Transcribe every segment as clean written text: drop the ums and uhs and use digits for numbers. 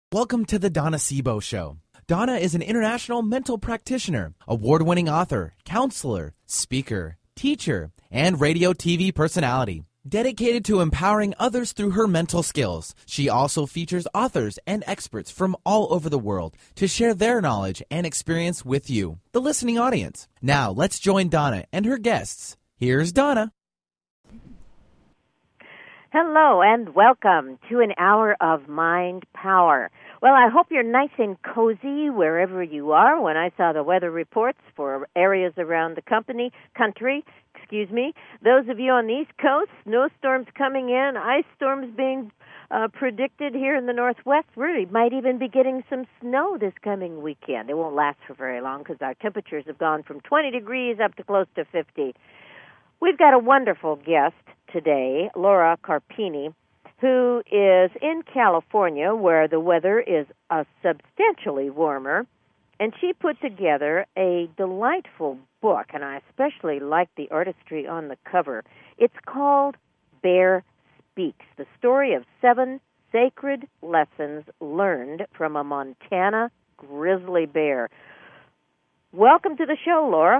Welcome to the Donna Sebo Show. Donna is an international mental practitioner, award-winning author, counselor, speaker, teacher, and radio TV personality. Dedicated to empowering others through her mental skills, she also features authors and experts from all over the world to share their knowledge and experience with you, the listening audience. Now, let's join Donna and her guests. Here's Donna. Hello and welcome to an hour of Mind Power. Well, I hope you're nice and cozy wherever you are. When I saw the weather reports for areas around the country, those of you on the East Coast, snowstorms coming in, ice storms being predicted here in the Northwest. We might even be getting some snow this coming weekend. It won't last for very long because our temperatures have gone from 20 degrees up to close to 50. We've got a wonderful guest today, Laura Carpini, who is in California where the weather is substantially warmer, and she put together a delightful book, and I especially like the artistry on the cover. It's called Bear Speaks, the story of 7 sacred lessons learned from a Montana grizzly bear. Welcome to the show, Laura.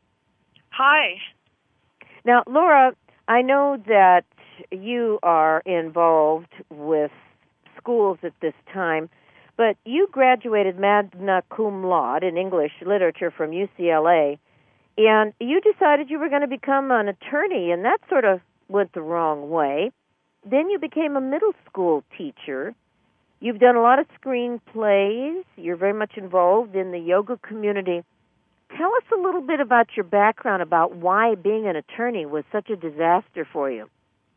Hi. Now, Laura, I know that you are involved with schools at this time, but you graduated magna cum laude in English literature from UCLA, and you decided you were going to become an attorney, and that sort of went the wrong way. Then you became a middle school teacher. You've done a lot of screenplays. You're very much involved in the yoga community. Tell us a little bit about your background, about why being an attorney was such a disaster for you.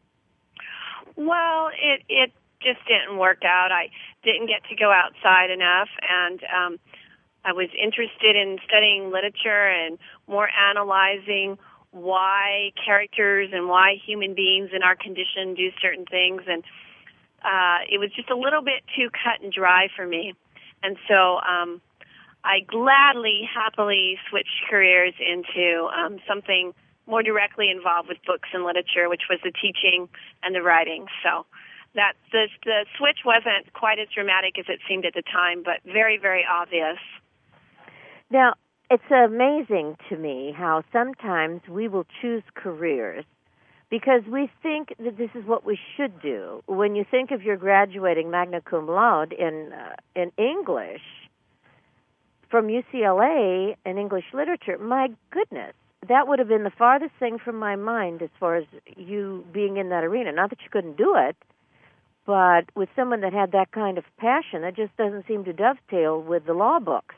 Well, it just didn't work out. I didn't get to go outside enough, and I was interested in studying literature and more analyzing why characters and why human beings in our condition do certain things, and it was just a little bit too cut and dry for me. And so I gladly, happily switched careers into something more directly involved with books and literature, which was the teaching and the writing. So that the switch wasn't quite as dramatic as it seemed at the time, but very, very obvious. Now, it's amazing to me how sometimes we will choose careers because we think that this is what we should do. When you think of your graduating magna cum laude in English from UCLA in English literature, my goodness, that would have been the farthest thing from my mind as far as you being in that arena. Not that you couldn't do it, but with someone that had that kind of passion, it just doesn't seem to dovetail with the law books.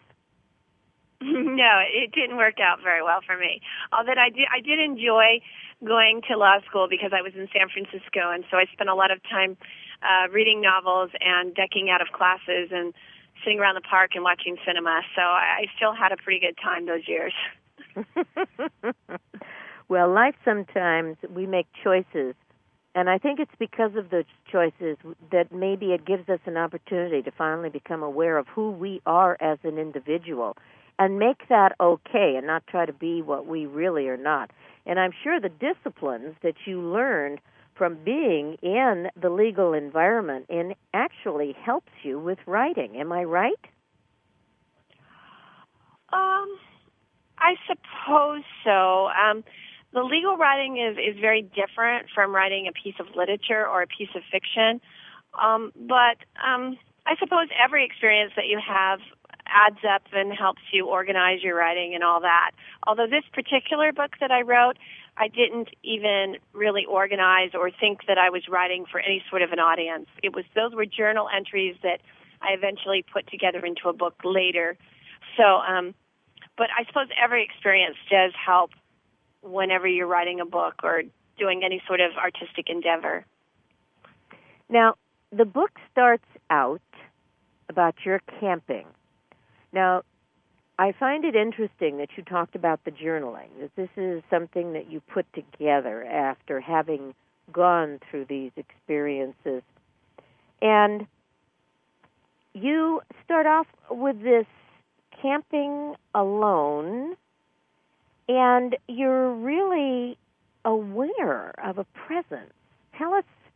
No, it didn't work out very well for me. Although I did enjoy going to law school because I was in San Francisco, and so I spent a lot of time reading novels and decking out of classes and sitting around the park and watching cinema. So I still had a pretty good time those years. Well, life sometimes we make choices, and I think it's because of those choices that maybe it gives us an opportunity to finally become aware of who we are as an individual and make that okay and not try to be what we really are not. And I'm sure the disciplines that you learned from being in the legal environment and actually helps you with writing. Am I right? I suppose so. The legal writing is very different from writing a piece of literature or a piece of fiction. But I suppose every experience that you have adds up and helps you organize your writing and all that. Although this particular book that I wrote, I didn't even really organize or think that I was writing for any sort of an audience. Those were journal entries that I eventually put together into a book later. So, but I suppose every experience does help whenever you're writing a book or doing any sort of artistic endeavor. Now, the book starts out about your camping. Now, I find it interesting that you talked about the journaling, that this is something that you put together after having gone through these experiences. And you start off with this camping alone, and you're really aware of a presence. Tell us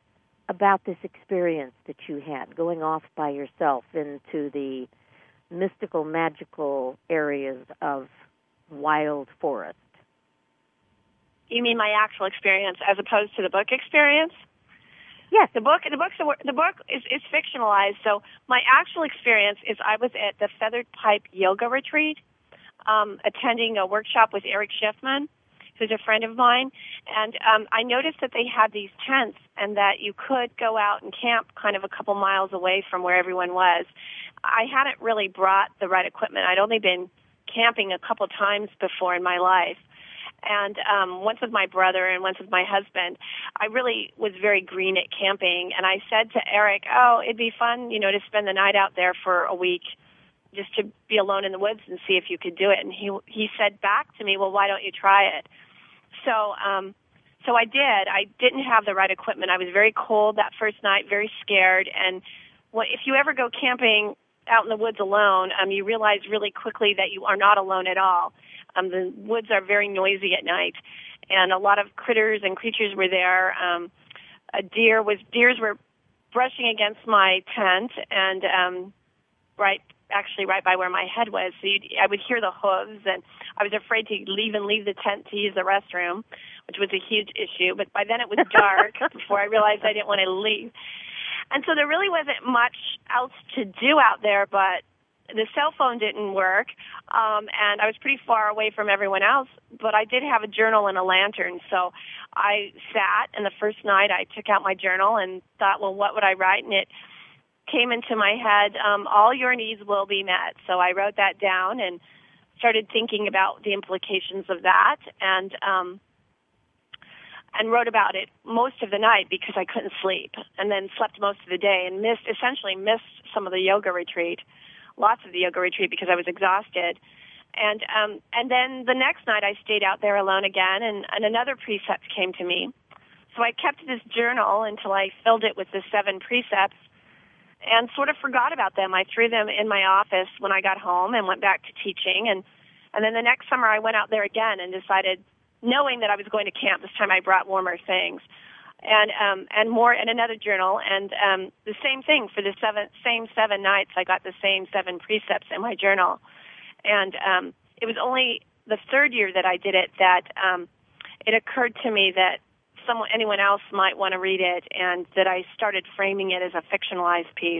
about this experience that you had, going off by yourself into the mystical, magical areas of wild forest? You mean my actual experience as opposed to the book experience? Yes. The book is fictionalized. So my actual experience is I was at the Feathered Pipe Yoga Retreat, attending a workshop with Eric Schiffman, who's a friend of mine, and I noticed that they had these tents and that you could go out and camp kind of a couple miles away from where everyone was. I hadn't really brought the right equipment. I'd only been camping a couple times before in my life. And once with my brother and once with my husband, I really was very green at camping. And I said to Eric, oh, it'd be fun, to spend the night out there for a week, just to be alone in the woods and see if you could do it. And he said back to me, well, why don't you try it? So I did. I didn't have the right equipment. I was very cold that first night, very scared. And if you ever go camping out in the woods alone, you realize really quickly that you are not alone at all. The woods are very noisy at night, and a lot of critters and creatures were there. Deers were brushing against my tent, and right by where my head was. So I would hear the hooves, and I was afraid to leave the tent to use the restroom, which was a huge issue. But by then it was dark before I realized I didn't want to leave. And so there really wasn't much else to do out there, but the cell phone didn't work, and I was pretty far away from everyone else, but I did have a journal and a lantern. So I sat, and the first night I took out my journal and thought, well, what would I write? And it came into my head, all your needs will be met. So I wrote that down and started thinking about the implications of that, and wrote about it most of the night because I couldn't sleep, and then slept most of the day and essentially missed some of the yoga retreat, lots of the yoga retreat because I was exhausted. And then the next night I stayed out there alone again, and another precept came to me. So I kept this journal until I filled it with the 7 precepts and sort of forgot about them. I threw them in my office when I got home and went back to teaching. And then the next summer I went out there again and decided, knowing that I was going to camp, this time I brought warmer things. And more in another journal, and the same thing for the same 7 nights. I got the same 7 precepts in my journal, and it was only the third year that I did it that it occurred to me that anyone else might want to read it, and that I started framing it as a fictionalized piece.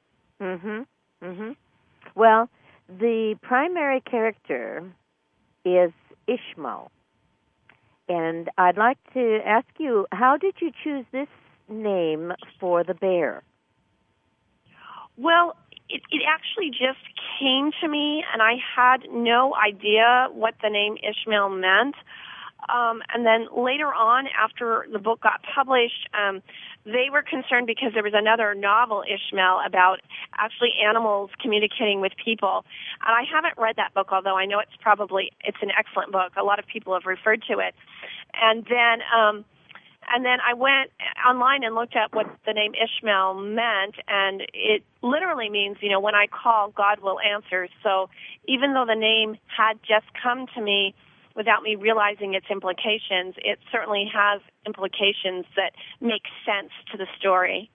Well, the primary character is Ishmael. And I'd like to ask you, how did you choose this name for the bear? Well, it actually just came to me, and I had no idea what the name Ishmael meant. And then later on, after the book got published, they were concerned because there was another novel, Ishmael, about actually animals communicating with people. And I haven't read that book, although I know it's an excellent book. A lot of people have referred to it. And then I went online and looked up what the name Ishmael meant, and it literally means, when I call, God will answer. So even though the name had just come to me without me realizing its implications, it certainly has implications that make sense to the story.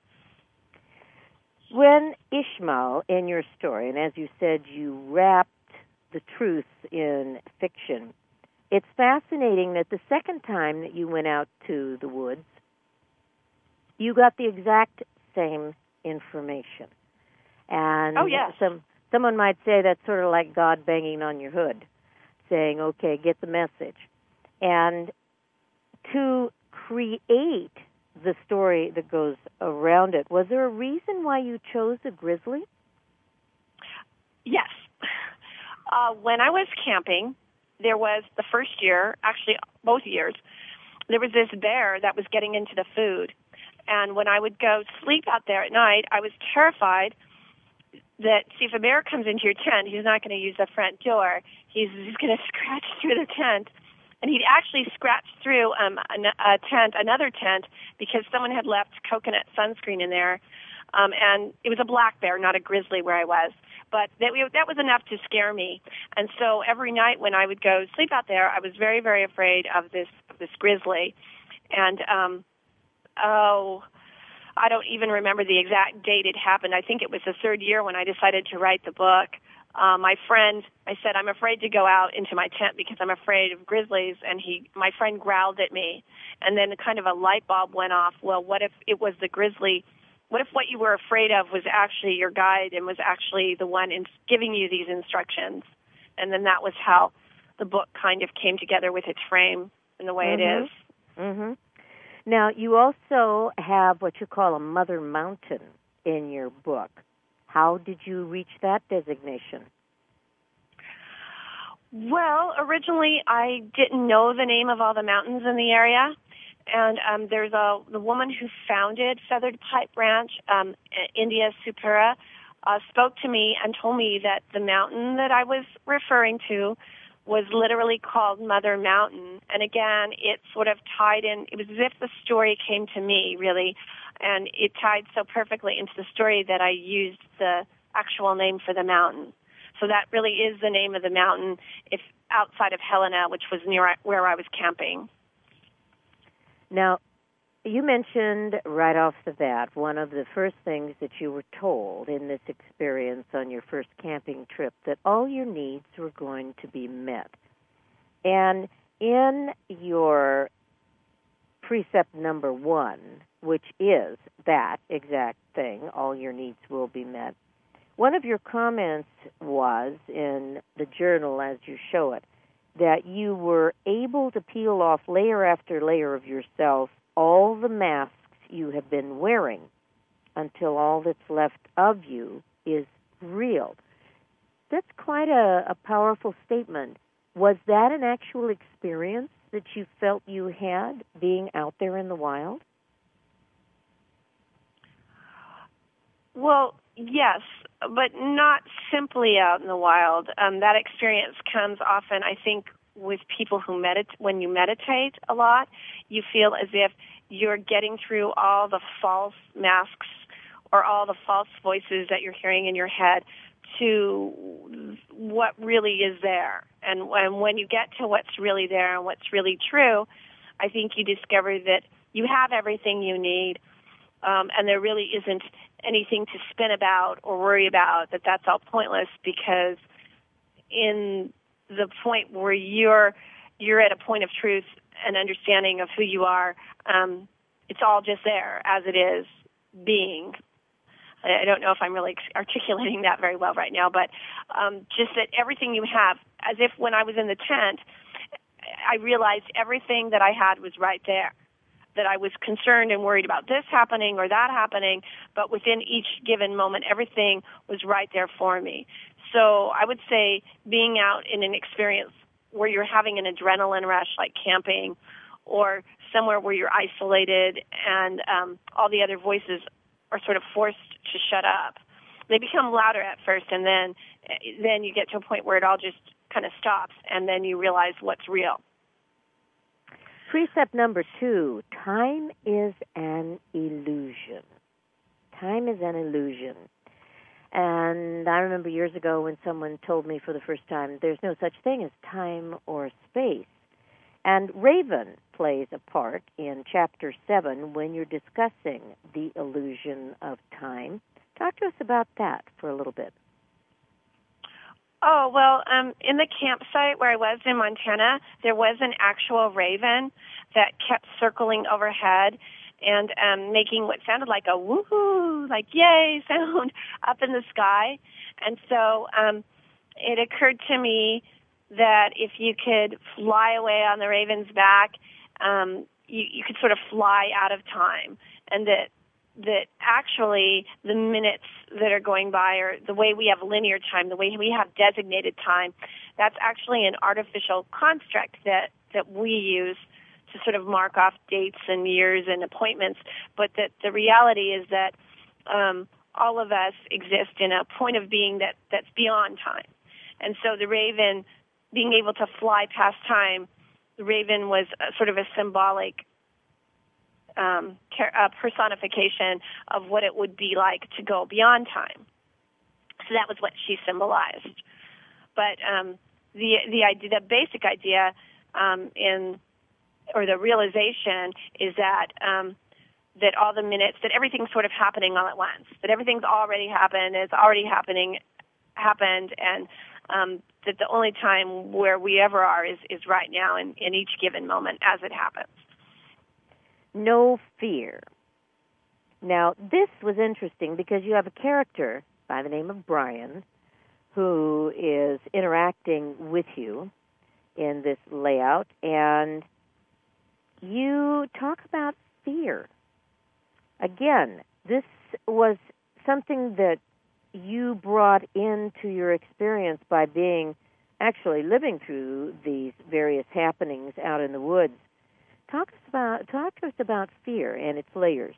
When Ishmael, in your story, and as you said, you wrapped the truth in fiction, it's fascinating that the second time that you went out to the woods, you got the exact same information. And oh, yes. Someone might say that's sort of like God banging on your hood, saying, okay, get the message. And to create the story that goes around it, was there a reason why you chose a grizzly? Yes. When I was camping, there was the first year, actually both years, there was this bear that was getting into the food. And when I would go sleep out there at night, I was terrified that, see, if a bear comes into your tent, he's not going to use the front door. He's going to scratch through the tent. And he'd actually scratched through another tent, because someone had left coconut sunscreen in there. And it was a black bear, not a grizzly where I was. But that was enough to scare me. And so every night when I would go sleep out there, I was very, very afraid of this grizzly. And, I don't even remember the exact date it happened. I think it was the third year when I decided to write the book. My friend, I said, I'm afraid to go out into my tent because I'm afraid of grizzlies, and my friend growled at me, and then kind of a light bulb went off. Well, what if it was the grizzly? What if what you were afraid of was actually your guide and was actually the one giving you these instructions? And then that was how the book kind of came together with its frame and the way it is. Mm-hmm. Now, you also have what you call a mother mountain in your book. How did you reach that designation? Well, originally I didn't know the name of all the mountains in the area. And there's the woman who founded Feathered Pipe Ranch, India Supura, spoke to me and told me that the mountain that I was referring to was literally called Mother Mountain. And again, it sort of tied in. It was as if the story came to me, really, and it tied so perfectly into the story that I used the actual name for the mountain. So that really is the name of the mountain, if outside of Helena, which was near where I was camping. Now, you mentioned right off the bat one of the first things that you were told in this experience on your first camping trip, that all your needs were going to be met. And in your precept number 1, which is that exact thing, all your needs will be met, one of your comments was in the journal, as you show it, that you were able to peel off layer after layer of yourself all the masks you have been wearing until all that's left of you is real. That's quite a powerful statement. Was that an actual experience that you felt you had being out there in the wild? Well, yes, but not simply out in the wild. That experience comes often, I think, with people who meditate. When you meditate a lot, you feel as if you're getting through all the false masks or all the false voices that you're hearing in your head to what really is there. And when you get to what's really there and what's really true, I think you discover that you have everything you need, and there really isn't anything to spin about or worry about, that's all pointless, because in the point where you're at a point of truth and understanding of who you are, it's all just there as it is being. I don't know if I'm really articulating that very well right now, but just that everything you have, as if when I was in the tent, I realized everything that I had was right there, that I was concerned and worried about this happening or that happening, but within each given moment, everything was right there for me. So I would say being out in an experience where you're having an adrenaline rush like camping, or somewhere where you're isolated and all the other voices are sort of forced to shut up. They become louder at first, and then you get to a point where it all just kind of stops, and then you realize what's real. Precept number 2, time is an illusion. Time is an illusion. And I remember years ago when someone told me for the first time, there's no such thing as time or space. And Raven plays a part in Chapter 7 when you're discussing the illusion of time. Talk to us about that for a little bit. Oh, well, in the campsite where I was in Montana, there was an actual raven that kept circling overhead and making what sounded like a woohoo, like yay sound up in the sky. And so it occurred to me that if you could fly away on the raven's back, you could sort of fly out of time, and that actually the minutes that are going by, or the way we have linear time, the way we have designated time, that's actually an artificial construct that we use to sort of mark off dates and years and appointments, but that the reality is that all of us exist in a point of being that's beyond time. And so the raven, being able to fly past time, the raven was sort of a symbolic personification of what it would be like to go beyond time. So that was what she symbolized. But the idea, the basic idea, the realization is that that all the minutes, that everything's sort of happening all at once, that everything's already happened, it's already happened, and that the only time where we ever are is right now in each given moment as it happens. No fear. Now, this was interesting because you have a character by the name of Brian who is interacting with you in this layout, and you talk about fear. Again, this was something that you brought into your experience by actually living through these various happenings out in the woods. Talk to us about fear and its layers.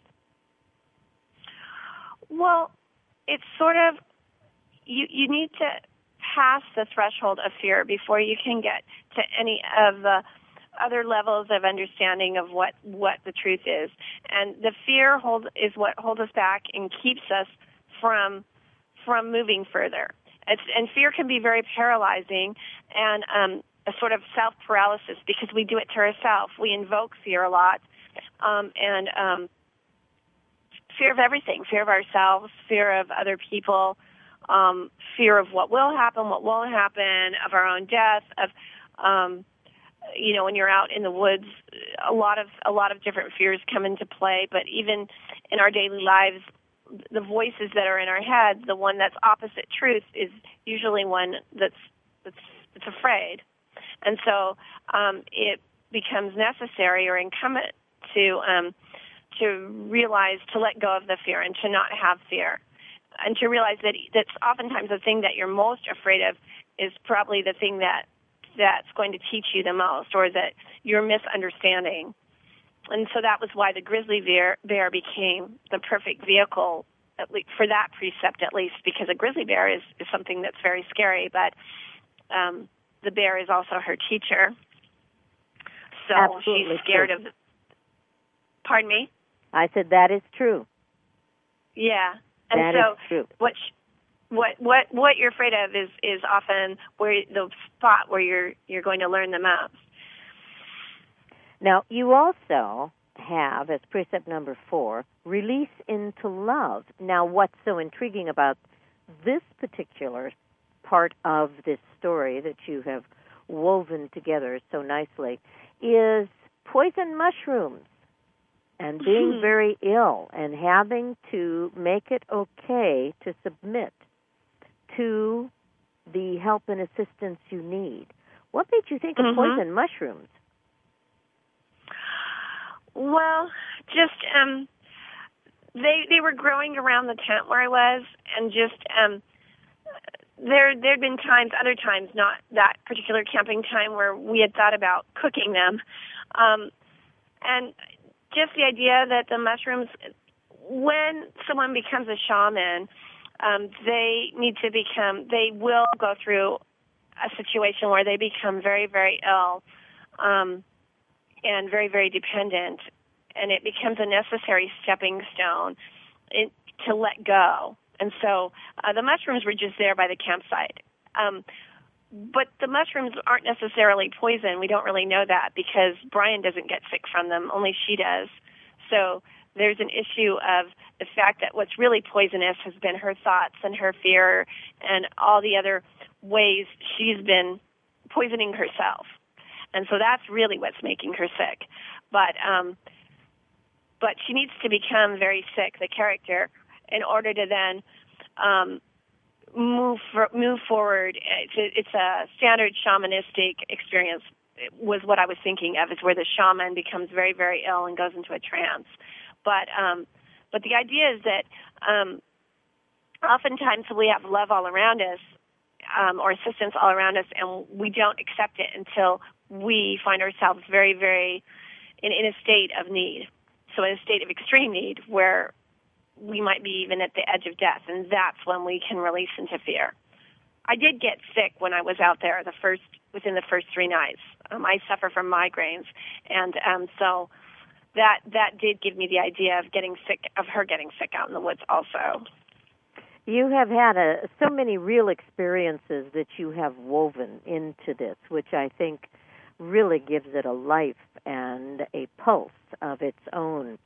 Well, it's sort of, you need to pass the threshold of fear before you can get to any of the other levels of understanding of what the truth is. And the fear is what holds us back and keeps us from moving further. And fear can be very paralyzing and a sort of self-paralysis because we do it to ourselves. We invoke fear a lot, and fear of everything, fear of ourselves, fear of other people, fear of what will happen, what won't happen, of our own death, of when you're out in the woods, a lot of different fears come into play. But even in our daily lives, the voices that are in our head, the one that's opposite truth, is usually one that's afraid, and so it becomes necessary or incumbent to realize, to let go of the fear and to not have fear, and to realize that's oftentimes the thing that you're most afraid of is probably the thing that's going to teach you the most, or that you're misunderstanding. And so that was why the grizzly bear became the perfect vehicle, at least for that precept, at least, because a grizzly bear is something that's very scary, but the bear is also her teacher. So Absolutely she's scared true. of. Pardon me? I said that is true. Yeah, and that so is true. What you're afraid of is often where the spot where you're going to learn the most. Now, you also have, as precept number 4, release into love. Now, what's so intriguing about this particular part of this story that you have woven together so nicely is poison mushrooms and being very ill and having to make it okay to submit to the help and assistance you need. What made you think of poison mushrooms? Well, just they were growing around the tent where I was, and just there'd been other times, not that particular camping time, where we had thought about cooking them, and just the idea that the mushrooms, when someone becomes a shaman, they will go through a situation where they become very, very ill, and very, very dependent, and it becomes a necessary stepping stone to let go. And so the mushrooms were just there by the campsite. But the mushrooms aren't necessarily poison. We don't really know that because Brian doesn't get sick from them. Only she does. So there's an issue of the fact that what's really poisonous has been her thoughts and her fear and all the other ways she's been poisoning herself. And so that's really what's making her sick. But she needs to become very sick, the character, in order to then move forward. It's a standard shamanistic experience, was what I was thinking of, is where the shaman becomes very, very ill and goes into a trance. But the idea is that oftentimes we have love all around us, or assistance all around us, and we don't accept it until we find ourselves very, very in a state of need. So in a state of extreme need where we might be even at the edge of death, and that's when we can release into fear. I did get sick when I was out there within the first 3 nights. I suffer from migraines, and so that did give me the idea of her getting sick out in the woods also. You have had so many real experiences that you have woven into this, which I think really gives it a life and a pulse of its own.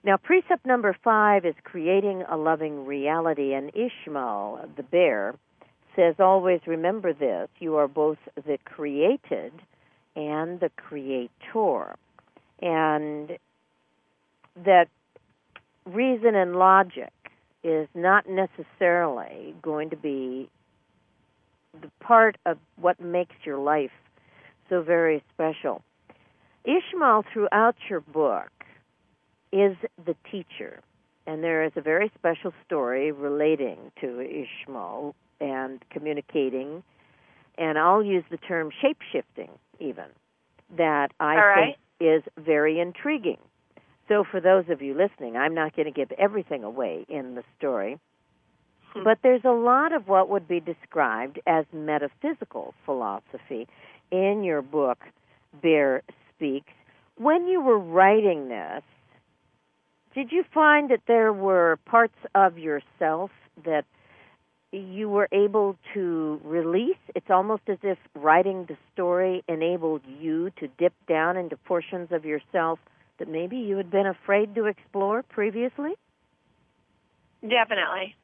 Now, precept number 5 is creating a loving reality, and Ishmael, the bear, says, always remember this, you are both the created and the creator. And that reason and logic is not necessarily going to be the part of what makes your life so very special. Ishmael, throughout your book, is the teacher. And there is a very special story relating to Ishmael and communicating, and I'll use the term shape-shifting even, that I think is very intriguing. So for those of you listening, I'm not going to give everything away in the story, but there's a lot of what would be described as metaphysical philosophy in your book, Bear Speaks. When you were writing this, did you find that there were parts of yourself that you were able to release? It's almost as if writing the story enabled you to dip down into portions of yourself that maybe you had been afraid to explore previously? Definitely.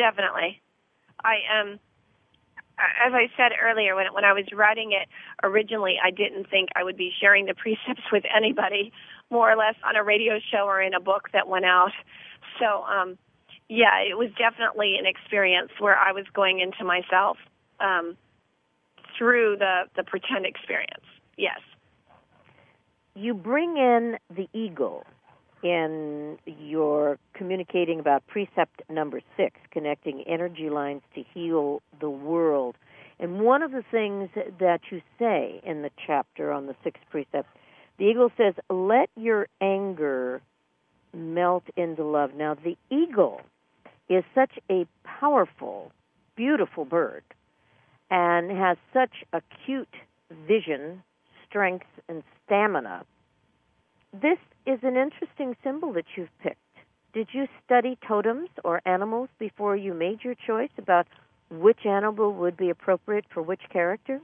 As I said earlier, when I was writing it originally, I didn't think I would be sharing the precepts with anybody, more or less on a radio show or in a book that went out. So, yeah, it was definitely an experience where I was going into myself through the pretend experience. Yes. You bring in the eagle in your communicating about precept number 6, connecting energy lines to heal the world. And one of the things that you say in the chapter on the 6th precept, the eagle says, let your anger melt into love. Now, the eagle is such a powerful, beautiful bird and has such acute vision, strength, and stamina. This is an interesting symbol that you've picked. Did you study totems or animals before you made your choice about which animal would be appropriate for which character?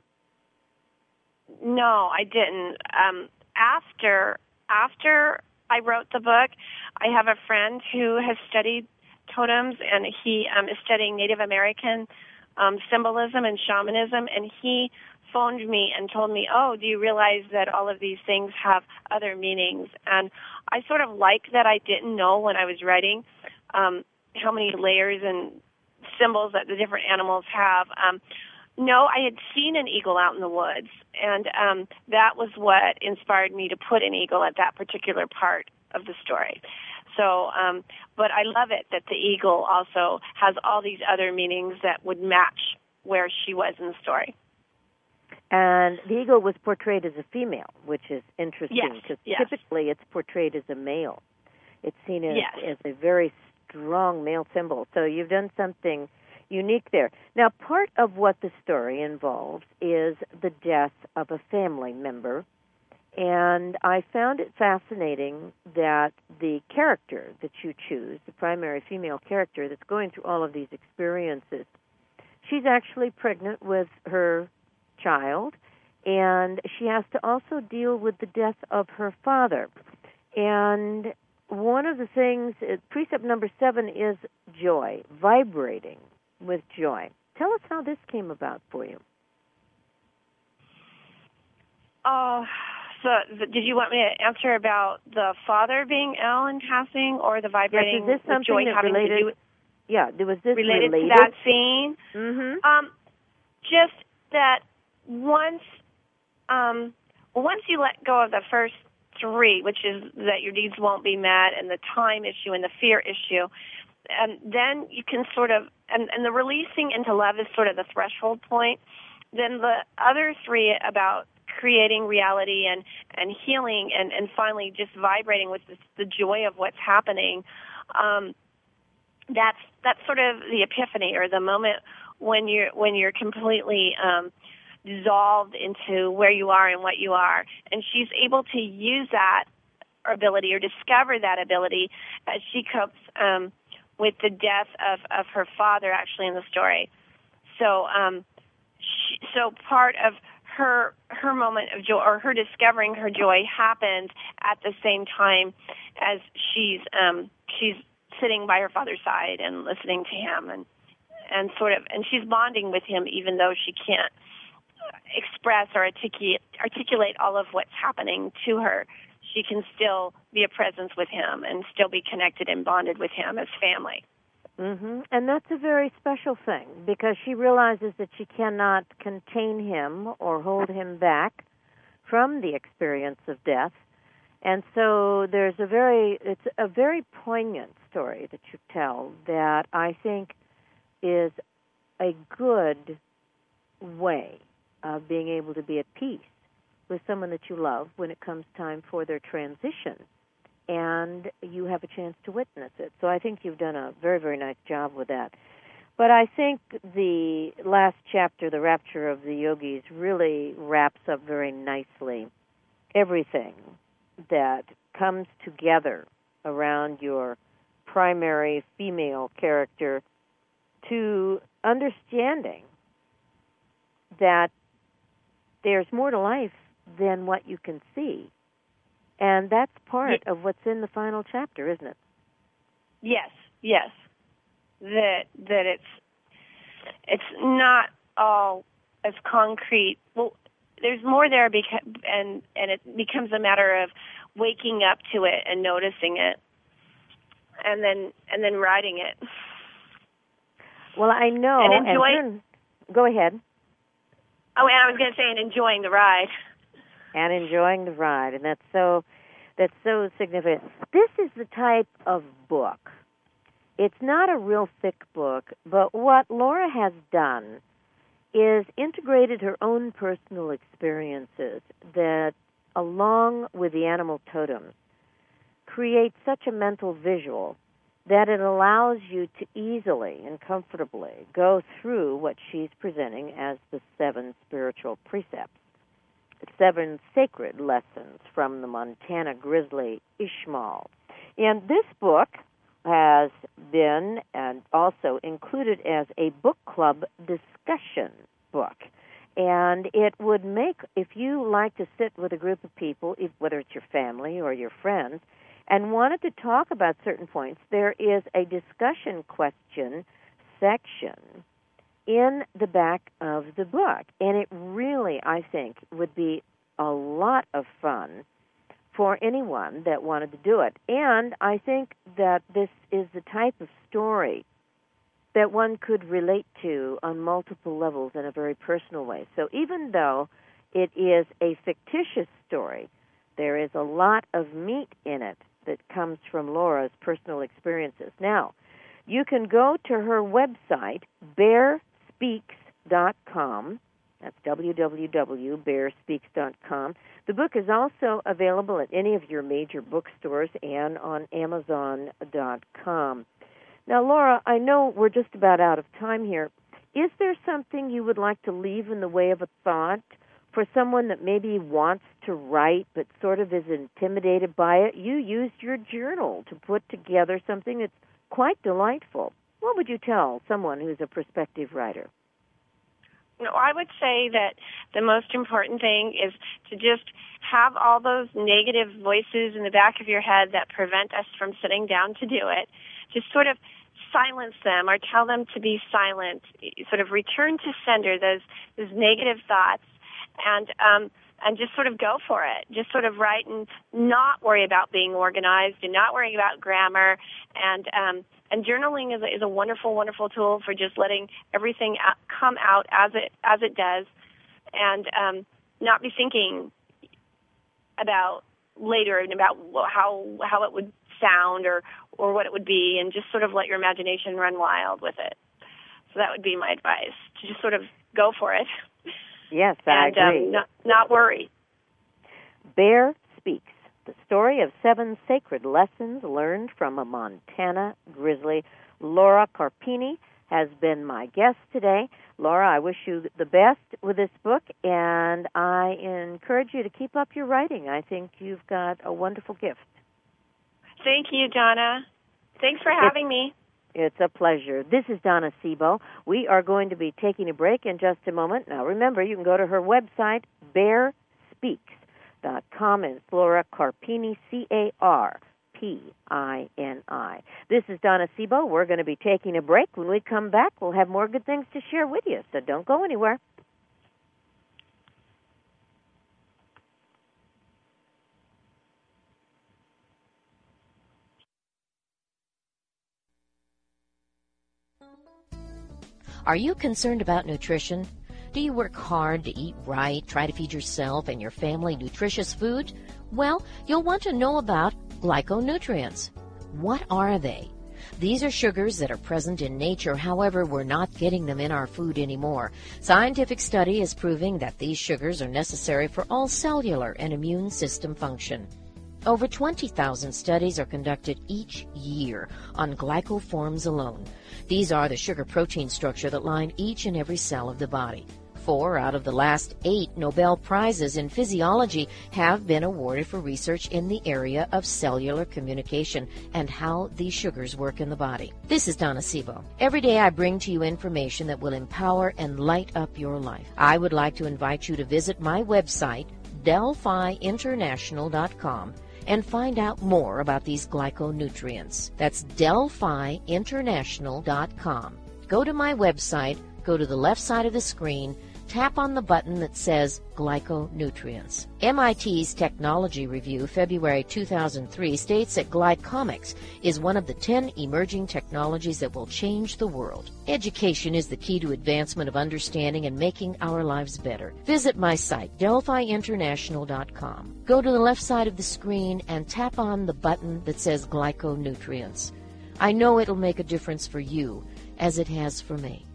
No, I didn't. After I wrote the book, I have a friend who has studied totems, and he is studying Native American symbolism and shamanism, and he phoned me and told me, oh, do you realize that all of these things have other meanings? And I sort of like that I didn't know when I was writing how many layers and symbols that the different animals have. No, I had seen an eagle out in the woods, and that was what inspired me to put an eagle at that particular part of the story. So, but I love it that the eagle also has all these other meanings that would match where she was in the story. And the eagle was portrayed as a female, which is interesting because typically it's portrayed as a male. It's seen as a very strong male symbol. So you've done something unique there. Now, part of what the story involves is the death of a family member. And I found it fascinating that the character that you choose, the primary female character that's going through all of these experiences, she's actually pregnant with her child, and she has to also deal with the death of her father. And one of the things, precept number 7 is joy, vibrating with joy. Tell us how this came about for you. So did you want me to answer about the father being ill and passing, or the vibrating with joy having to do with... Yeah, was this related to that scene? Mm-hmm. Just that once you let go of the first 3, which is that your needs won't be met, and the time issue and the fear issue, and then you can sort of, and the releasing into love is sort of the threshold point. Then the other 3 about creating reality and healing and finally just vibrating with the joy of what's happening, that's sort of the epiphany, or the moment when you're completely dissolved into where you are and what you are. And she's able to use that ability or discover that ability as she copes with the death of her father, actually, in the story. So so part of her moment of joy, or her discovering her joy, happens at the same time as she's sitting by her father's side and listening to him, and she's bonding with him, even though she can't express or articulate all of what's happening to her. She can still be a presence with him and still be connected and bonded with him as family. Mm-hmm. And that's a very special thing, because she realizes that she cannot contain him or hold him back from the experience of death. And so it's a very poignant story that you tell that I think is a good way of being able to be at peace with someone that you love when it comes time for their transition, and you have a chance to witness it. So I think you've done a very, very nice job with that. But I think the last chapter, The Rapture of the Yogis, really wraps up very nicely everything that comes together around your primary female character, to understanding that there's more to life than what you can see. And that's part of what's in the final chapter, isn't it? Yes. That it's not all as concrete. Well, there's more there, and it becomes a matter of waking up to it and noticing it, and then writing it. Well, I know. And go ahead. Oh, and I was going to say, and enjoying the ride. And enjoying the ride, and that's so significant. This is the type of book. It's not a real thick book, but what Laura has done is integrated her own personal experiences that, along with the animal totems, create such a mental visual that it allows you to easily and comfortably go through what she's presenting as the 7 spiritual precepts, 7 sacred lessons from the Montana grizzly Ishmael. And this book has been and also included as a book club discussion book. And it would make, if you like to sit with a group of people, whether it's your family or your friends, and wanted to talk about certain points, there is a discussion question section in the back of the book. And it really, I think, would be a lot of fun for anyone that wanted to do it. And I think that this is the type of story that one could relate to on multiple levels in a very personal way. So even though it is a fictitious story, there is a lot of meat in it that comes from Laura's personal experiences. Now, you can go to her website, bearspeaks.com. That's www.bearspeaks.com. The book is also available at any of your major bookstores and on Amazon.com. Now, Laura, I know we're just about out of time here. Is there something you would like to leave in the way of a thought for someone that maybe wants to write but sort of is intimidated by it? You used your journal to put together something that's quite delightful. What would you tell someone who's a prospective writer? No, I would say that the most important thing is to just have all those negative voices in the back of your head that prevent us from sitting down to do it. Just sort of silence them or tell them to be silent. Sort of return to sender those negative thoughts, and just sort of go for it. Just sort of write and not worry about being organized and not worrying about grammar. And journaling is a wonderful, wonderful tool for just letting everything come out as it does, and not be thinking about later and about how it would sound or what it would be, and just sort of let your imagination run wild with it. So that would be my advice, to just sort of go for it. Yes, I agree. Not worry. Bear Speaks, the story of 7 sacred lessons learned from a Montana grizzly. Laura Carpini has been my guest today. Laura, I wish you the best with this book, and I encourage you to keep up your writing. I think you've got a wonderful gift. Thank you, Donna. Thanks for having me. It's a pleasure. This is Donna Sebo. We are going to be taking a break in just a moment. Now, remember, you can go to her website, bearspeaks.com, and Flora Carpini, Carpini. This is Donna Sebo. We're going to be taking a break. When we come back, we'll have more good things to share with you, so don't go anywhere. Are you concerned about nutrition? Do you work hard to eat right, try to feed yourself and your family nutritious food? Well, you'll want to know about glyconutrients. What are they? These are sugars that are present in nature, however, we're not getting them in our food anymore. Scientific study is proving that these sugars are necessary for all cellular and immune system function. Over 20,000 studies are conducted each year on glycoforms alone. These are the sugar-protein structure that line each and every cell of the body. 4 out of the last 8 Nobel Prizes in physiology have been awarded for research in the area of cellular communication and how these sugars work in the body. This is Donna Sebo. Every day I bring to you information that will empower and light up your life. I would like to invite you to visit my website, DelphiInternational.com, and find out more about these glyconutrients. That's DelphiInternational.com. Go to my website, go to the left side of the screen, tap on the button that says Glyconutrients. MIT's Technology Review, February 2003, states that glycomics is one of the 10 emerging technologies that will change the world. Education is the key to advancement of understanding and making our lives better. Visit my site, DelphiInternational.com. Go to the left side of the screen and tap on the button that says Glyconutrients. I know it'll make a difference for you, as it has for me.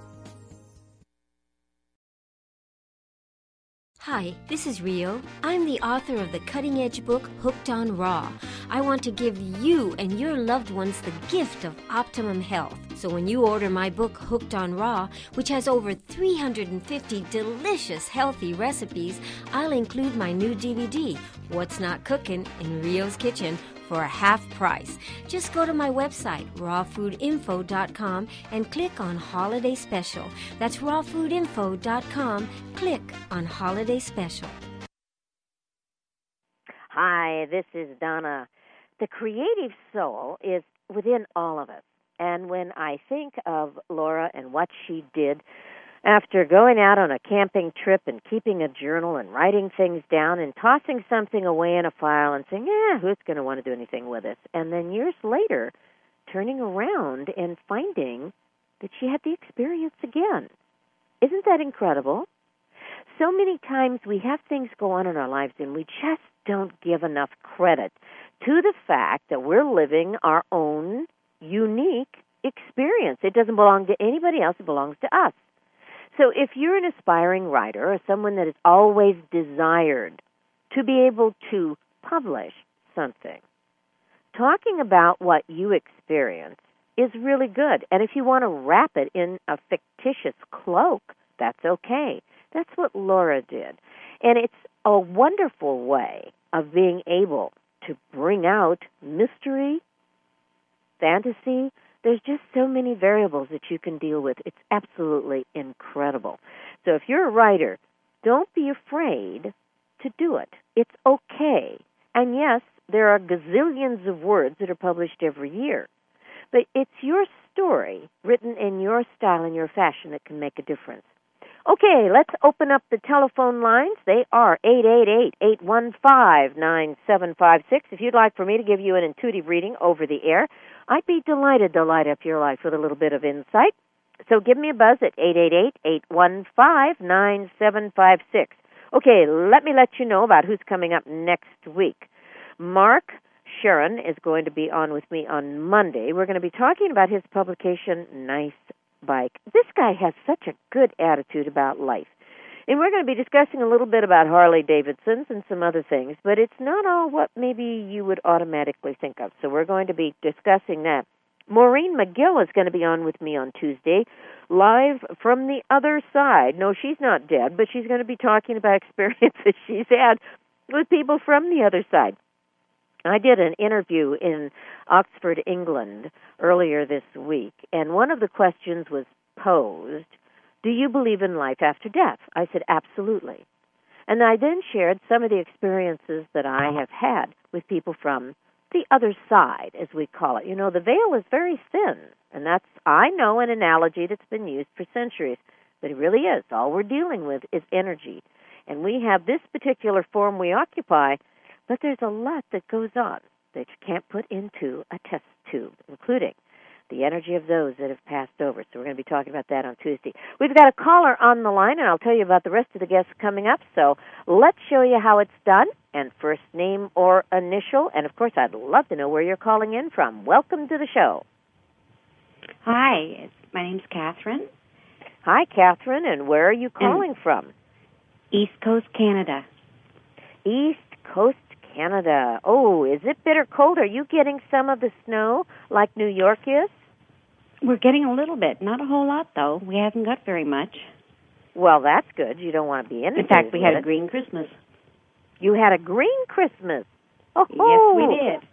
Hi, this is Rio. I'm the author of the cutting-edge book, Hooked on Raw. I want to give you and your loved ones the gift of optimum health. So when you order my book, Hooked on Raw, which has over 350 delicious, healthy recipes, I'll include my new DVD, What's Not Cookin' in Rio's Kitchen, for a half price. Just go to my website, rawfoodinfo.com, and click on Holiday Special. That's rawfoodinfo.com. Click on Holiday Special. Hi, this is Donna. The creative soul is within all of us. And when I think of Laura and what she did after going out on a camping trip and keeping a journal and writing things down and tossing something away in a file and saying, who's going to want to do anything with this? And then years later, turning around and finding that she had the experience again. Isn't that incredible? So many times we have things go on in our lives and we just don't give enough credit to the fact that we're living our own unique experience. It doesn't belong to anybody else. It belongs to us. So if you're an aspiring writer or someone that has always desired to be able to publish something, talking about what you experience is really good. And if you want to wrap it in a fictitious cloak, that's okay. That's what Laura did. And it's a wonderful way of being able to bring out mystery, fantasy. There's just so many variables that you can deal with. It's absolutely incredible. So if you're a writer, don't be afraid to do it. It's okay. And yes, there are gazillions of words that are published every year. But it's your story, written in your style and your fashion, that can make a difference. Okay, let's open up the telephone lines. They are 888-815-9756. If you'd like for me to give you an intuitive reading over the air, I'd be delighted to light up your life with a little bit of insight. So give me a buzz at 888-815-9756. Okay, let me let you know about who's coming up next week. Mark Sharon is going to be on with me on Monday. We're going to be talking about his publication, Nice Bike. This guy has such a good attitude about life. And we're going to be discussing a little bit about Harley-Davidsons and some other things, but it's not all what maybe you would automatically think of. So we're going to be discussing that. Maureen McGill is going to be on with me on Tuesday, live from the other side. No, she's not dead, but she's going to be talking about experiences she's had with people from the other side. I did an interview in Oxford, England, earlier this week, and one of the questions was posed, do you believe in life after death? I said, absolutely. And I then shared some of the experiences that I have had with people from the other side, as we call it. You know, the veil is very thin, and that's, I know, an analogy that's been used for centuries, but it really is. All we're dealing with is energy. And we have this particular form we occupy, but there's a lot that goes on that you can't put into a test tube, including the energy of those that have passed over. So we're going to be talking about that on Tuesday. We've got a caller on the line, and I'll tell you about the rest of the guests coming up. So let's show you how it's done, and first name or initial. And, of course, I'd love to know where you're calling in from. Welcome to the show. Hi, my name's Catherine. Hi, Catherine, and where are you calling from? East Coast, Canada. East Coast, Canada. Oh, is it bitter cold? Are you getting some of the snow like New York is? We're getting a little bit. Not a whole lot, though. We haven't got very much. Well, that's good. You don't want to be In fact, we had a green Christmas. You had a green Christmas? Oh, yes, we did.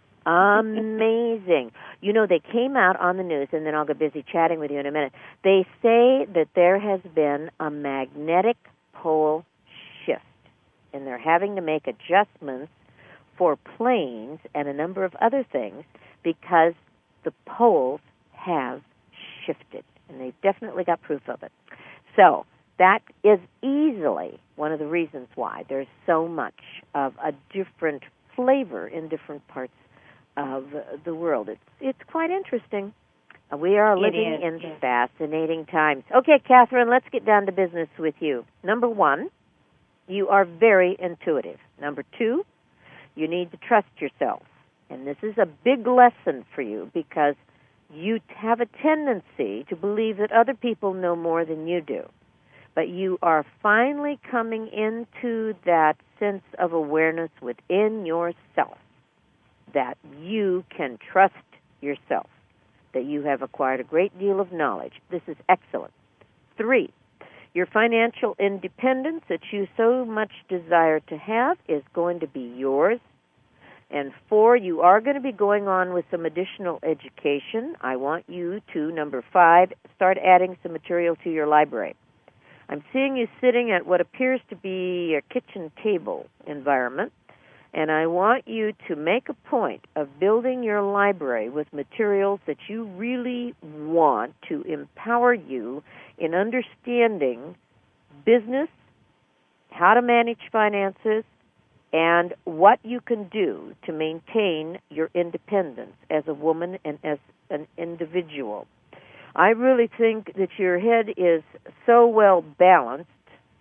Amazing. You know, they came out on the news, and then I'll get busy chatting with you in a minute. They say that there has been a magnetic pole shift, and they're having to make adjustments for planes and a number of other things because the poles have shifted, and they've definitely got proof of it. So that is easily one of the reasons why there's so much of a different flavor in different parts of the world. It's quite interesting. We are living in fascinating times. Okay, Catherine, let's get down to business with you. Number one, you are very intuitive. Number two, you need to trust yourself. And this is a big lesson for you because you have a tendency to believe that other people know more than you do. But you are finally coming into that sense of awareness within yourself that you can trust yourself, that you have acquired a great deal of knowledge. This is excellent. 3, your financial independence that you so much desire to have is going to be yours. And 4, you are going to be going on with some additional education. I want you to, number 5, start adding some material to your library. I'm seeing you sitting at what appears to be a kitchen table environment, and I want you to make a point of building your library with materials that you really want to empower you in understanding business, how to manage finances, and what you can do to maintain your independence as a woman and as an individual. I really think that your head is so well balanced,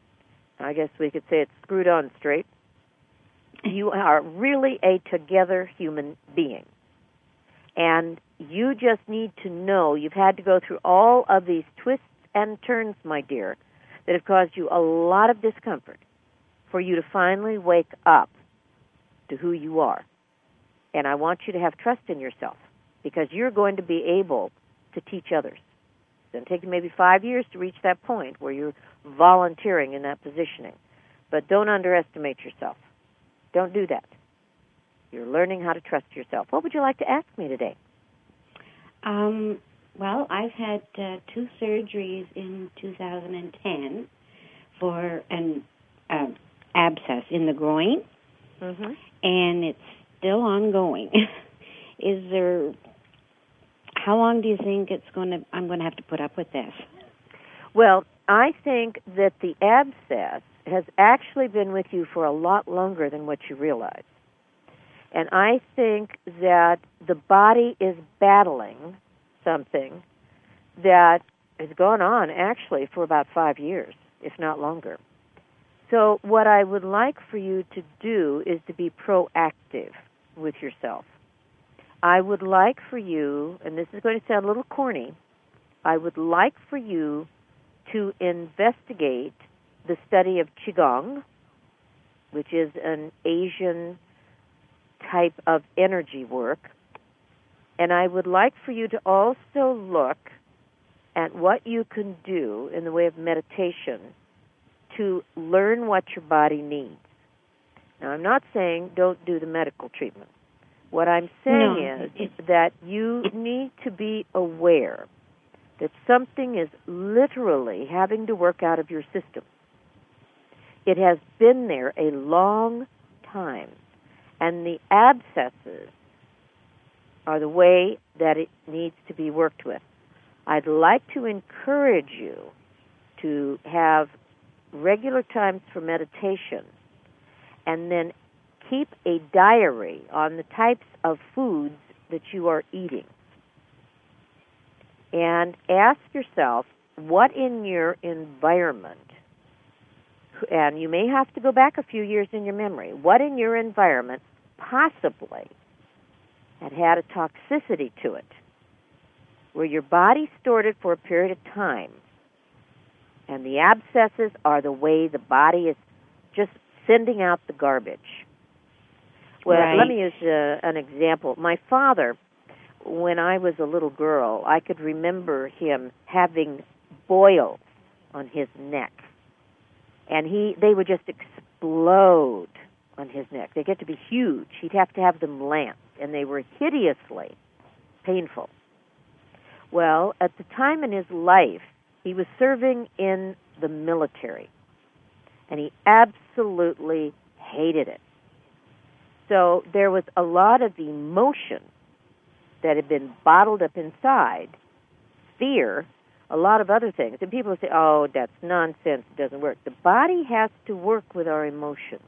I guess we could say it's screwed on straight. You are really a together human being. And you just need to know you've had to go through all of these twists and turns, my dear, that have caused you a lot of discomfort for you to finally wake up to who you are. And I want you to have trust in yourself because you're going to be able to teach others. It's going to take you maybe 5 years to reach that point where you're volunteering in that positioning. But don't underestimate yourself. Don't do that. You're learning how to trust yourself. What would you like to ask me today? Well, I've had 2 surgeries in 2010 for an abscess in the groin, and it's still ongoing. How long do you think I'm going to have to put up with this? Well, I think that the abscess has actually been with you for a lot longer than what you realize. And I think that the body is battling something that has gone on actually for about 5 years, if not longer. So what I would like for you to do is to be proactive with yourself. I would like for you, and this is going to sound a little corny, I would like for you to investigate the study of Qigong, which is an Asian type of energy work. And I would like for you to also look at what you can do in the way of meditation to learn what your body needs. Now, I'm not saying don't do the medical treatment, What I'm saying is that you need to be aware that something is literally having to work out of your system. It has been there a long time, and the abscesses are the way that it needs to be worked with. I'd like to encourage you to have regular times for meditation, and then keep a diary on the types of foods that you are eating. And ask yourself, what in your environment, and you may have to go back a few years in your memory, what in your environment possibly had a toxicity to it, where your body stored it for a period of time, and the abscesses are the way the body is just sending out the garbage. Well, Right. let me use an example. My father, when I was a little girl, I could remember him having boils on his neck, and they would just explode on his neck. They get to be huge. He'd have to have them lanced, and they were hideously painful. Well, at the time in his life, he was serving in the military, and he absolutely hated it. So there was a lot of emotion that had been bottled up inside, fear, a lot of other things. And people say, oh, that's nonsense, it doesn't work. The body has to work with our emotions.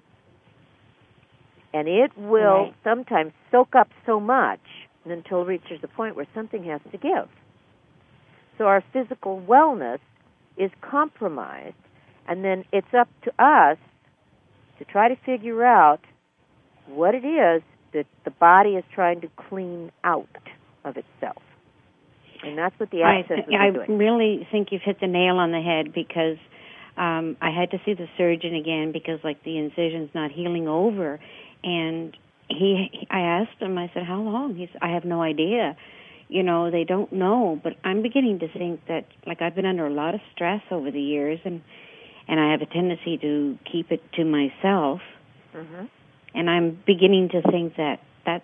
And it will sometimes soak up so much until it reaches a point where something has to give. So our physical wellness is compromised, and then it's up to us to try to figure out what it is that the body is trying to clean out of itself. And that's what the abscesses are doing. I really think you've hit the nail on the head, because I had to see the surgeon again because, like, the incision's not healing over. And I asked him, I said, how long? He said, I have no idea. You know, they don't know. But I'm beginning to think that, like, I've been under a lot of stress over the years, and I have a tendency to keep it to myself. Mm-hmm. And I'm beginning to think that that's,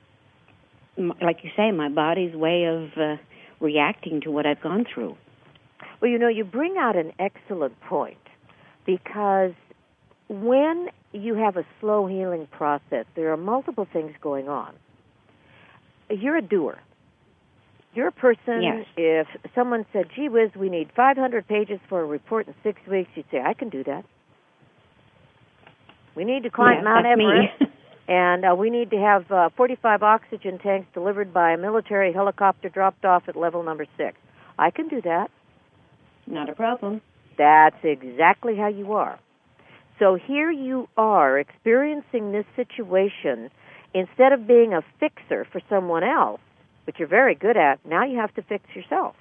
like you say, my body's way of reacting to what I've gone through. Well, you know, you bring out an excellent point, because when you have a slow healing process, there are multiple things going on. You're a doer. You're a person, yes. If someone said, gee whiz, we need 500 pages for a report in 6 weeks, you'd say, I can do that. We need to climb Mount Everest, and we need to have 45 oxygen tanks delivered by a military helicopter dropped off at level number 6. I can do that. Not a problem. That's exactly how you are. So here you are experiencing this situation. Instead of being a fixer for someone else, which you're very good at, now you have to fix yourself.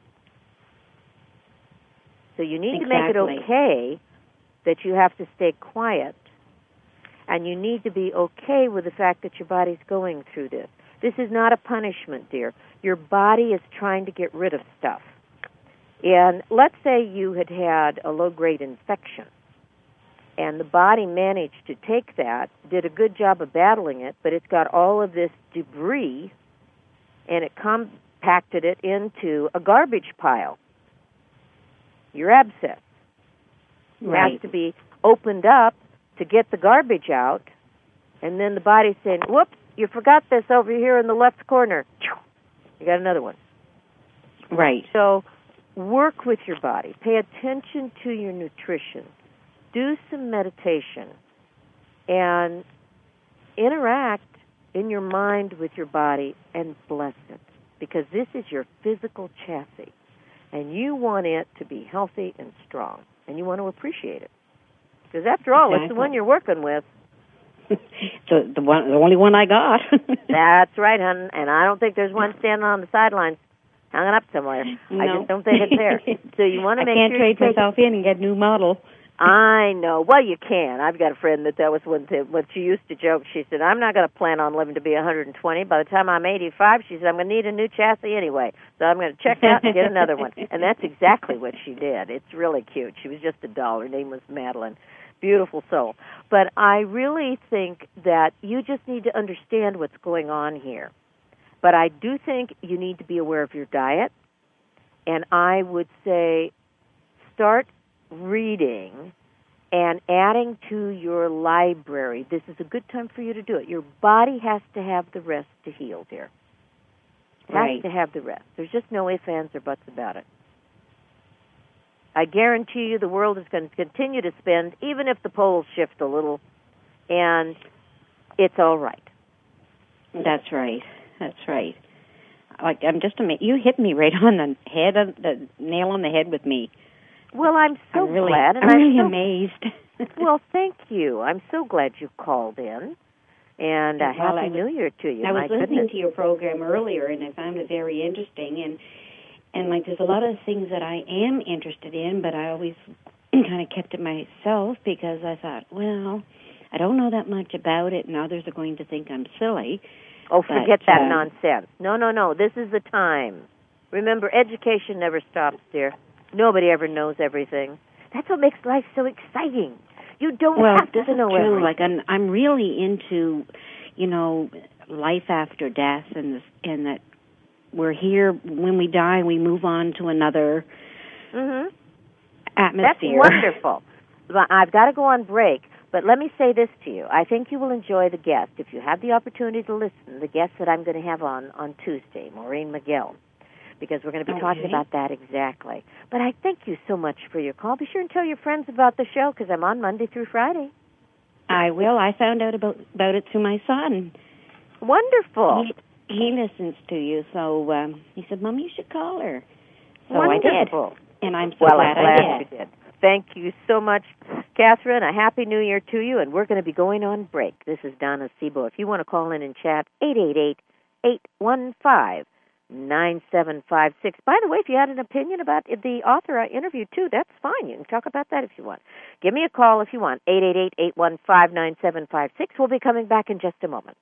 So you need to make it okay that you have to stay quiet, and you need to be okay with the fact that your body's going through this. This is not a punishment, dear. Your body is trying to get rid of stuff. And let's say you had a low-grade infection, and the body managed to take that, did a good job of battling it, but it's got all of this debris, and it compacted it into a garbage pile. Your abscess has to be opened up to get the garbage out, and then the body's saying, whoops, you forgot this over here in the left corner. You got another one. Right. So work with your body. Pay attention to your nutrition. Do some meditation, and interact in your mind with your body and bless it, because this is your physical chassis, and you want it to be healthy and strong, and you want to appreciate it. Because after all, it's the one you're working with. the only one I got. That's right, hon. And I don't think there's one standing on the sidelines, hanging up somewhere. No. I just don't think it's there. So you want to make sure I can't trade myself in and get a new model. I know. Well, you can. I've got a friend that was one thing. What she used to joke, she said, I'm not going to plan on living to be 120. By the time I'm 85, she said, I'm going to need a new chassis anyway. So I'm going to check out and get another one. And that's exactly what she did. It's really cute. She was just a doll. Her name was Madeline. beautiful soul. But I really think that you just need to understand what's going on here. But I do think you need to be aware of your diet. And I would say start reading and adding to your library. This is a good time for you to do it. Your body has to have the rest to heal, dear. It has to have the rest. There's just no ifs, ands, or buts about it. I guarantee you the world is going to continue to spin, even if the poles shift a little, and it's all right. That's right. That's right. Like, I'm just amazed. You hit me right on the head, the nail on the head with me. Well, I'm so really, glad. And I'm really amazed. Well, thank you. I'm so glad you called in. And Happy New Year to you. I was listening to your program earlier, and I found it very interesting. And like, there's a lot of things that I am interested in, but I always kind of kept it myself because I thought, well, I don't know that much about it, and others are going to think I'm silly. Oh, forget that nonsense. No. This is the time. Remember, education never stops, dear. Nobody ever knows everything. That's what makes life so exciting. You don't have to know everything. Like, I'm really into, life after death, and that we're here. When we die, we move on to another atmosphere. That's wonderful. I've got to go on break, but let me say this to you. I think you will enjoy the guest. If you have the opportunity to listen, the guest that I'm going to have on Tuesday, Maureen Miguel, because we're going to be talking about that exactly. But I thank you so much for your call. Be sure and tell your friends about the show, because I'm on Monday through Friday. I will. I found out about it through my son. Wonderful. He listens to you, so he said, Mom, you should call her. So Wonderful. I did, and I'm so glad I did. You did. Thank you so much, Catherine. A Happy New Year to you, and we're going to be going on break. This is Donna Sebo. If you want to call in and chat, 888-815-9756. By the way, if you had an opinion about the author I interviewed, too, that's fine. You can talk about that if you want. Give me a call if you want, 888-815-9756. We'll be coming back in just a moment.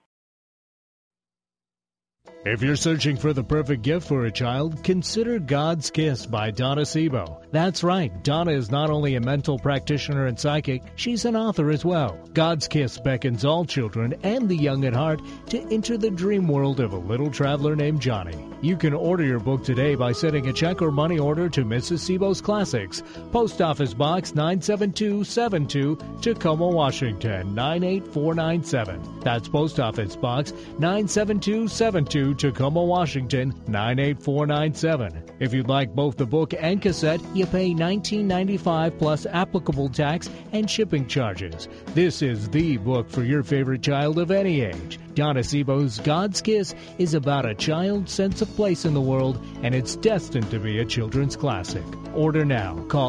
If you're searching for the perfect gift for a child, consider God's Kiss by Donna Sebo. That's right, Donna is not only a mental practitioner and psychic, she's an author as well. God's Kiss beckons all children and the young at heart to enter the dream world of a little traveler named Johnny. You can order your book today by sending a check or money order to Mrs. Sebo's Classics, Post Office Box 97272, Tacoma, Washington 98497. That's Post Office Box 97272, Tacoma, Washington 98497. If you'd like both the book and cassette, you pay $19.95 plus applicable tax and shipping charges. This is the book for your favorite child of any age. Donna Sebo's God's Kiss is about a child's sense of place in the world, and it's destined to be a children's classic. Order now. Call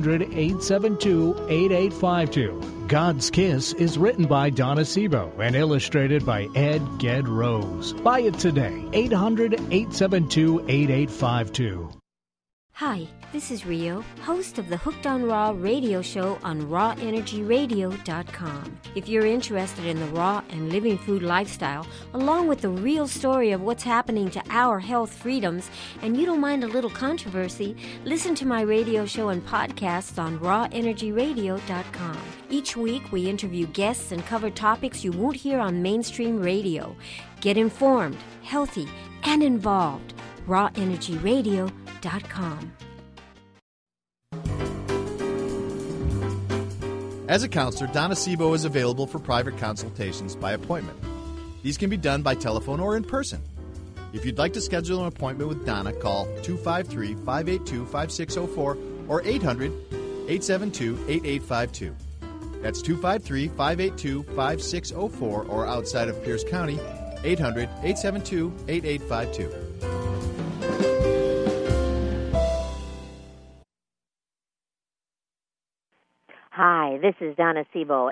800-872-8852. God's Kiss is written by Donna Sebo and illustrated by Ed Ged Rose. Buy it today. 800-872-8852. Hi, this is Rio, host of the Hooked on Raw radio show on rawenergyradio.com. If you're interested in the raw and living food lifestyle, along with the real story of what's happening to our health freedoms, and you don't mind a little controversy, listen to my radio show and podcasts on rawenergyradio.com. Each week, we interview guests and cover topics you won't hear on mainstream radio. Get informed, healthy, and involved. rawenergyradio.com. As a counselor, Donna Sebo is available for private consultations by appointment. These can be done by telephone or in person. If you'd like to schedule an appointment with Donna, call 253-582-5604 or 800-872-8852. That's 253-582-5604 or outside of Pierce County, 800-872-8852. Hi, this is Donna Sebo,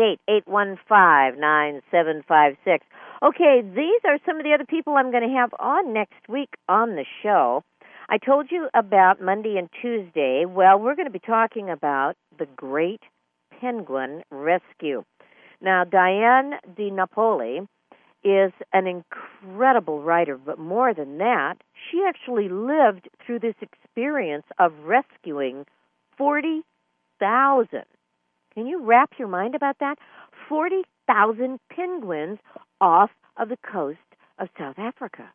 888-815-9756. Okay, these are some of the other people I'm going to have on next week on the show. I told you about Monday and Tuesday. Well, we're going to be talking about the Great Penguin Rescue. Now, Diane Di Napoli is an incredible writer, but more than that, she actually lived through this experience of rescuing 40,000 Can you wrap your mind about that? 40,000 penguins off of the coast of South Africa.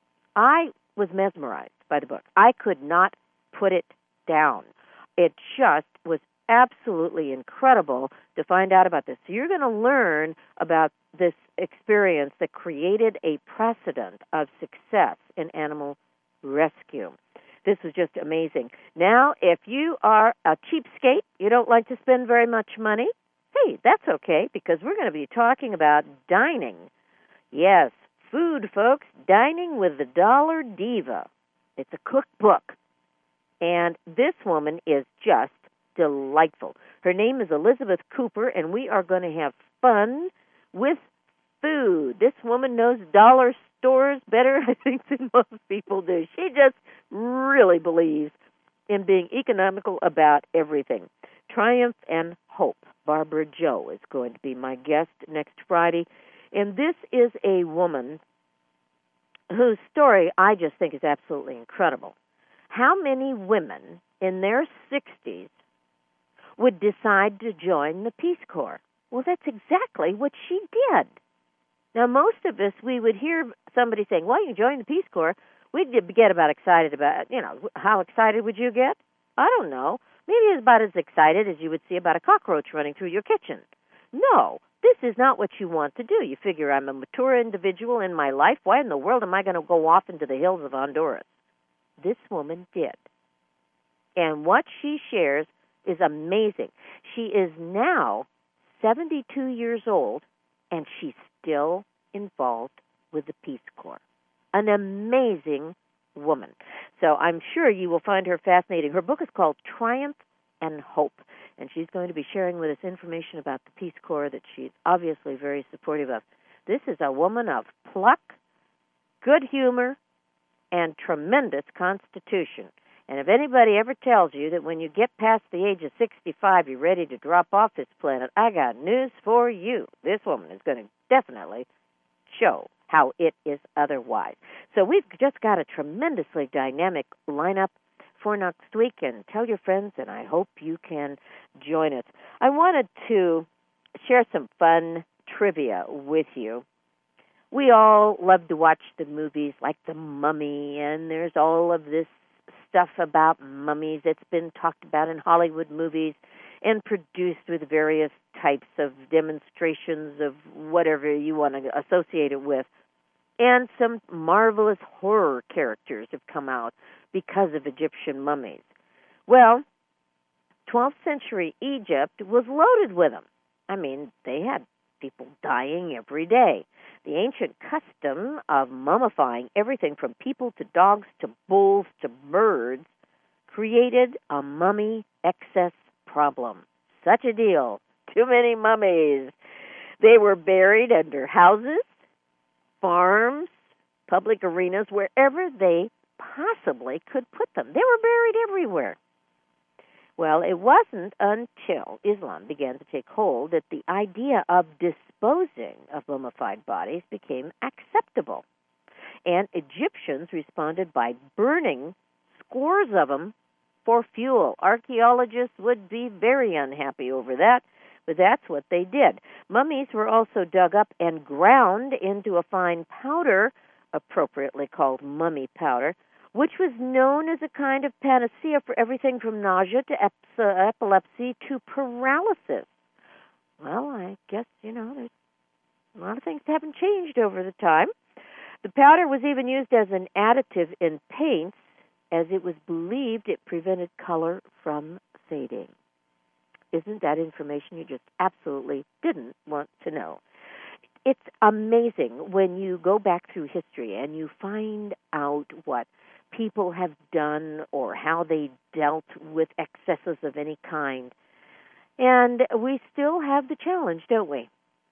I was mesmerized by the book. I could not put it down. It just was absolutely incredible to find out about this. So you're going to learn about this experience that created a precedent of success in animal rescue. This was just amazing. Now, if you are a cheapskate, you don't like to spend very much money, hey, that's okay, because we're going to be talking about dining. Yes, food, folks, Dining with the Dollar Diva. It's a cookbook. And this woman is just delightful. Her name is Elizabeth Cooper, and we are going to have fun with food. This woman knows dollar stores better, I think, than most people do. She just really believes in being economical about everything. Triumph and Hope. Barbara Joe is going to be my guest next Friday. And this is a woman whose story I just think is absolutely incredible. How many women in their 60s would decide to join the Peace Corps? Well, that's exactly what she did. Now, most of us, we would hear somebody saying, well, you join the Peace Corps. We'd get about excited about, how excited would you get? I don't know. Maybe about as excited as you would see about a cockroach running through your kitchen. No, this is not what you want to do. You figure, I'm a mature individual in my life. Why in the world am I going to go off into the hills of Honduras? This woman did. And what she shares is amazing. She is now 72 years old, and she's still involved with the Peace Corps. An amazing woman. So I'm sure you will find her fascinating. Her book is called Triumph and Hope, and she's going to be sharing with us information about the Peace Corps that she's obviously very supportive of. This is a woman of pluck, good humor, and tremendous constitution. And if anybody ever tells you that when you get past the age of 65, you're ready to drop off this planet, I got news for you. This woman is going to definitely show how it is otherwise. So we've just got a tremendously dynamic lineup for next week, and tell your friends, and I hope you can join us. I wanted to share some fun trivia with you. We all love to watch the movies like The Mummy, and there's all of this stuff about mummies that's been talked about in Hollywood movies and produced with various types of demonstrations of whatever you want to associate it with. And some marvelous horror characters have come out because of Egyptian mummies. Well, 12th century Egypt was loaded with them. I mean, they had people dying every day. The ancient custom of mummifying everything from people to dogs to bulls to birds created a mummy excess problem. Such a deal. Too many mummies. They were buried under houses, farms, public arenas, wherever they possibly could put them. They were buried everywhere. Well, it wasn't until Islam began to take hold that the idea of disposing of mummified bodies became acceptable. And Egyptians responded by burning scores of them for fuel. Archaeologists would be very unhappy over that, but that's what they did. Mummies were also dug up and ground into a fine powder, appropriately called mummy powder, which was known as a kind of panacea for everything from nausea to epilepsy to paralysis. Well, I guess, there's a lot of things haven't changed over the time. The powder was even used as an additive in paints, as it was believed it prevented color from fading. Isn't that information you just absolutely didn't want to know? It's amazing when you go back through history and you find out what people have done or how they dealt with excesses of any kind. And we still have the challenge, don't we?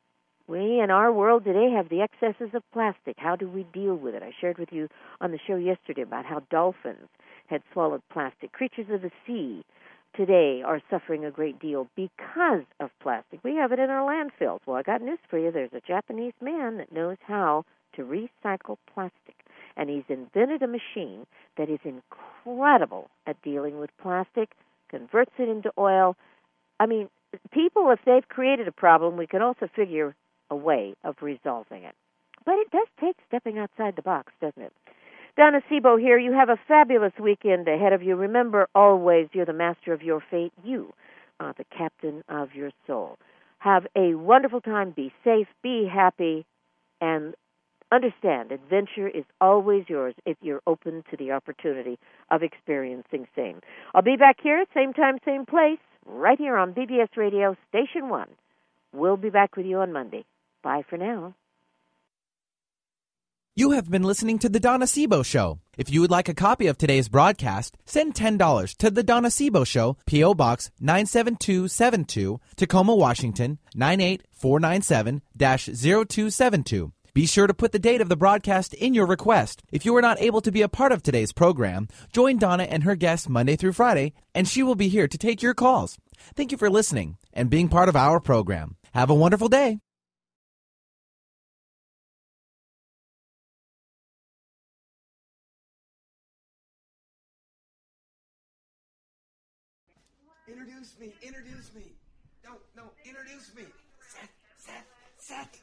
We in our world today have the excesses of plastic. How do we deal with it? I shared with you on the show yesterday about how dolphins had swallowed plastic. Creatures of the sea today are suffering a great deal because of plastic. We have it in our landfills. Well, I got news for you. There's a Japanese man that knows how to recycle plastic. And he's invented a machine that is incredible at dealing with plastic, converts it into oil. I mean, people, if they've created a problem, we can also figure a way of resolving it. But it does take stepping outside the box, doesn't it? Donna Sebo here. You have a fabulous weekend ahead of you. Remember, always, you're the master of your fate. You are the captain of your soul. Have a wonderful time. Be safe. Be happy. And understand, adventure is always yours if you're open to the opportunity of experiencing same. I'll be back here, same time, same place, right here on BBS Radio, Station 1. We'll be back with you on Monday. Bye for now. You have been listening to The Donna Sebo Show. If you would like a copy of today's broadcast, send $10 to The Donna Sebo Show, P.O. Box 97272, Tacoma, Washington, 98497-0272. Be sure to put the date of the broadcast in your request. If you are not able to be a part of today's program, join Donna and her guests Monday through Friday, and she will be here to take your calls. Thank you for listening and being part of our program. Have a wonderful day. Introduce me. No, introduce me. Seth.